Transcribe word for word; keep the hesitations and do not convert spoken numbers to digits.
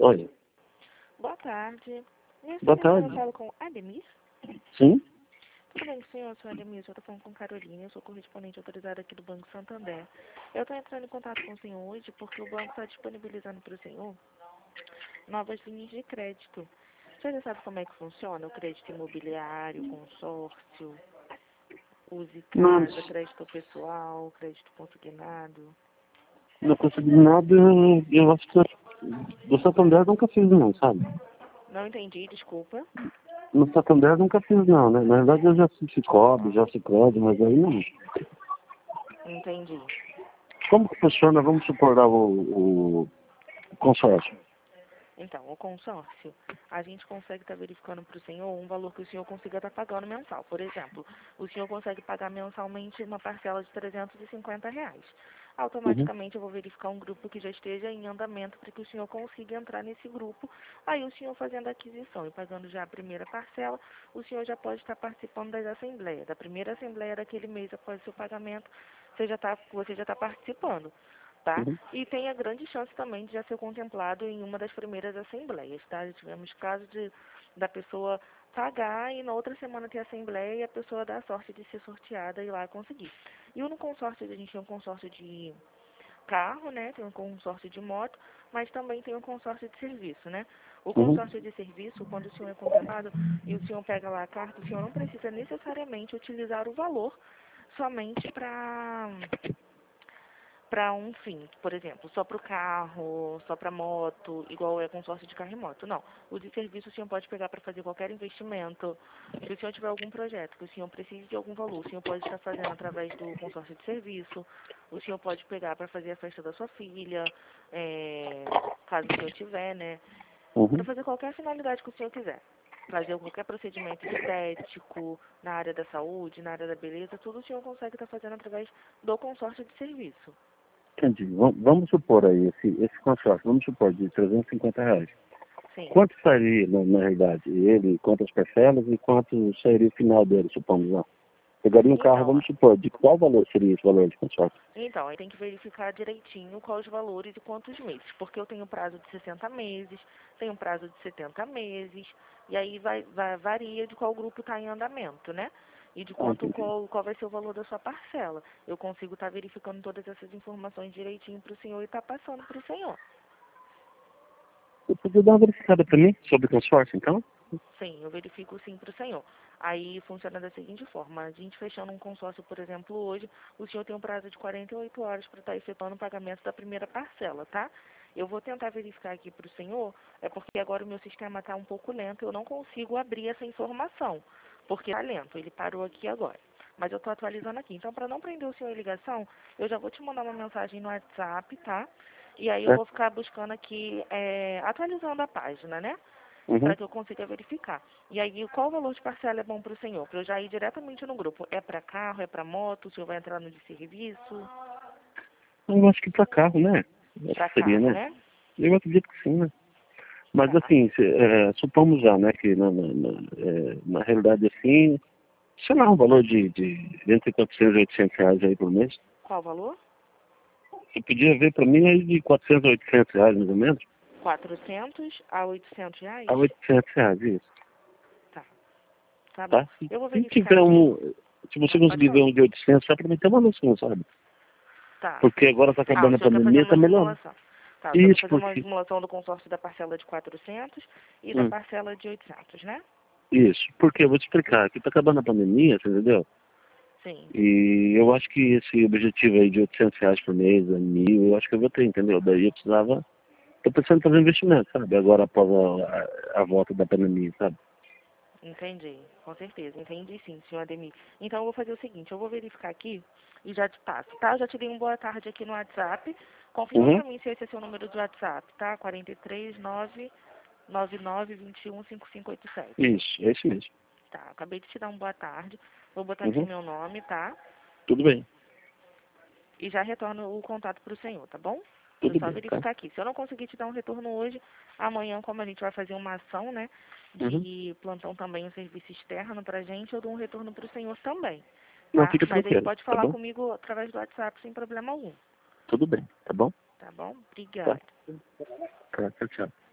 Oi. Boa tarde. Nesse Boa telefone tarde. eu falo com Ademir. Sim? Tudo bem, senhor? Eu sou Ademir, eu estou falando com Carolina, eu sou correspondente autorizada aqui do Banco Santander. Eu estou entrando em contato com o senhor hoje porque o banco está disponibilizando para o senhor novas linhas de crédito. O senhor já sabe como é que funciona o crédito imobiliário, consórcio, use Mas casa, crédito pessoal, crédito consignado? não consegui nada, eu acho que do Santander eu nunca fiz não, sabe? Não entendi, desculpa. No Santander eu nunca fiz não, né? Na verdade eu já fiz Cicobi, já Sicredi, mas aí não. Entendi. Como que funciona, vamos supor, lá, o, o consórcio? Então, o consórcio, a gente consegue estar verificando para o senhor um valor que o senhor consiga estar pagando mensal. Por exemplo, o senhor consegue pagar mensalmente uma parcela de trezentos e cinquenta reais. Uhum. Automaticamente eu vou verificar um grupo que já esteja em andamento para que o senhor consiga entrar nesse grupo. Aí o senhor fazendo a aquisição e pagando já a primeira parcela, o senhor já pode estar participando das assembleias. Da primeira assembleia daquele mês após o seu pagamento, você já está você já está participando. Tá? Uhum. E tem a grande chance também de já ser contemplado em uma das primeiras assembleias, tá? Já tivemos casos de da pessoa pagar e na outra semana ter assembleia e a pessoa dar a sorte de ser sorteada e ir lá conseguir. E no consórcio, a gente tem um consórcio de carro, né? Tem um consórcio de moto, mas também tem um consórcio de serviço, né? O Uhum. consórcio de serviço, quando o senhor é contemplado e o senhor pega lá a carta, o senhor não precisa necessariamente utilizar o valor somente para para um fim, por exemplo, só para o carro, só para moto, igual é consórcio de carro e moto. Não, o de serviço o senhor pode pegar para fazer qualquer investimento. Se o senhor tiver algum projeto que o senhor precise de algum valor, o senhor pode estar fazendo através do consórcio de serviço. O senhor pode pegar para fazer a festa da sua filha, é, caso o senhor tiver, né? Para Uhum. fazer qualquer finalidade que o senhor quiser. Fazer qualquer procedimento estético, na área da saúde, na área da beleza, tudo o senhor consegue estar fazendo através do consórcio de serviço. Entendi. Va- Vamos supor aí, esse, esse consórcio, vamos supor, de trezentos e cinquenta reais. Sim. Quanto sairia, na, na realidade, ele, quantas parcelas e quanto sairia o final dele, supomos lá? Pegaria um carro, Então, vamos supor, de qual valor seria esse valor de consórcio? então, aí tem que verificar direitinho quais os valores e quantos meses, porque eu tenho prazo de sessenta meses, tenho prazo de setenta meses, e aí vai, vai varia de qual grupo está em andamento, né? E de Ah, quanto entendi. qual, qual vai ser o valor da sua parcela. Eu consigo estar verificando todas essas informações direitinho para o senhor e estar passando para o senhor. Você podia dar uma verificada para mim sobre o consórcio, então? Sim, eu verifico sim para o senhor. Aí funciona da seguinte forma, a gente fechando um consórcio, por exemplo, hoje, o senhor tem um prazo de quarenta e oito horas para estar efetuando o pagamento da primeira parcela, tá? Eu vou tentar verificar aqui para o senhor, é porque agora o meu sistema está um pouco lento, eu não consigo abrir essa informação, porque está lento, ele parou aqui agora. Mas eu estou atualizando aqui. Então, para não prender o senhor em ligação, eu já vou te mandar uma mensagem no WhatsApp, tá? E aí eu É. vou ficar buscando aqui, é, atualizando a página, né? Uhum. Para que eu consiga verificar. E aí, qual o valor de parcela é bom para o senhor? Para eu já ir diretamente no grupo. É para carro, é para moto? O senhor vai entrar no de serviço? Eu acho que para carro, né? Acho Para que seria, carro, né? né? Eu acredito que sim, né? Mas Tá. assim, se, é, supomos já, né, que na, na, na, é, na realidade assim, sei lá, um valor de, de entre quatrocentos e oitocentos reais aí por mês. Qual o valor? Você podia ver para mim aí de quatrocentos a oitocentos reais mais ou menos? quatrocentos a oitocentos reais? A oitocentos reais, isso. Tá. Tá bom. Tá? Se, Eu vou se verificar tiver aqui. um, se você Ah, pode conseguir ver falar. um de oitocentos, só para mim ter uma noção, sabe? Tá. Porque agora tá Ah, o acabando a senhor quer fazer pandemia, tá uma melhor. simulação. Tá, o senhor quer Isso, fazer uma porque... simulação do consórcio da parcela de quatrocentos e da Hum, parcela de oitocentos, né? isso, porque eu vou te explicar, que tá acabando a pandemia, você entendeu? Sim. E eu acho que esse objetivo aí de oitocentos reais por mês, a mil, eu acho que eu vou ter, entendeu? Daí eu precisava... Tô pensando em fazer investimento, sabe? Agora após a, a, a volta da pandemia, sabe? Entendi, com certeza. Entendi sim, senhor Ademir. Então eu vou fazer o seguinte, eu vou verificar aqui e já te passo, tá? Eu já te dei um boa tarde aqui no WhatsApp. Confirma Uhum. pra mim se esse é seu número de WhatsApp, tá? quatro três nove nove nove dois um cinco cinco oito sete. Isso, é isso mesmo. Tá, acabei de te dar um boa tarde. Vou botar aqui Uhum. meu nome, tá? Tudo bem, E já retorno o contato pro senhor, tá bom? Deixa eu tudo só bem, tá? verificar aqui. Se eu não conseguir te dar um retorno hoje, amanhã, como a gente vai fazer uma ação, né? Uhum. De plantão também, um serviço externo pra gente, eu dou um retorno pro senhor também. Não, Tá? fica Mas aí tranquilo, pode tá falar bom? comigo através do WhatsApp sem problema algum. Tudo bem, tá bom? Tá bom? Tá. Obrigada. Tá, tchau, tchau.